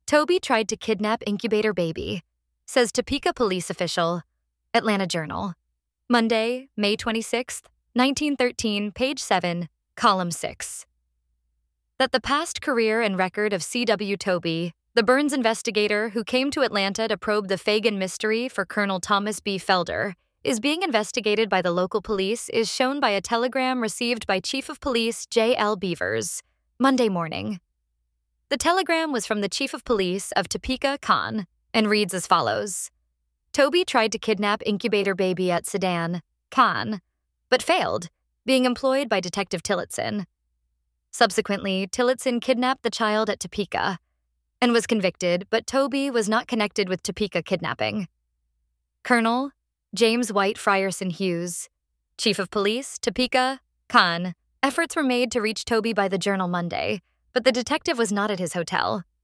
Toby tried to kidnap incubator baby, says Topeka police official. Atlanta Journal. Monday, May 26, 1913, page 7, column 6. That the past career and record of C.W. Toby, the Burns investigator who came to Atlanta to probe the Fagan mystery for Colonel Thomas B. Felder, is being investigated by the local police is shown by a telegram received by Chief of Police J.L. Beavers, Monday morning. The telegram was from the Chief of Police of Topeka, Con, and reads as follows. Toby tried to kidnap incubator baby at Sedan, Con, but failed, being employed by Detective Tillotson. Subsequently, Tillotson kidnapped the child at Topeka and was convicted, but Toby was not connected with Topeka kidnapping. Colonel James White Frierson Hughes, Chief of Police, Topeka, Con. Efforts were made to reach Toby by the Journal Monday, but the detective was not at his hotel.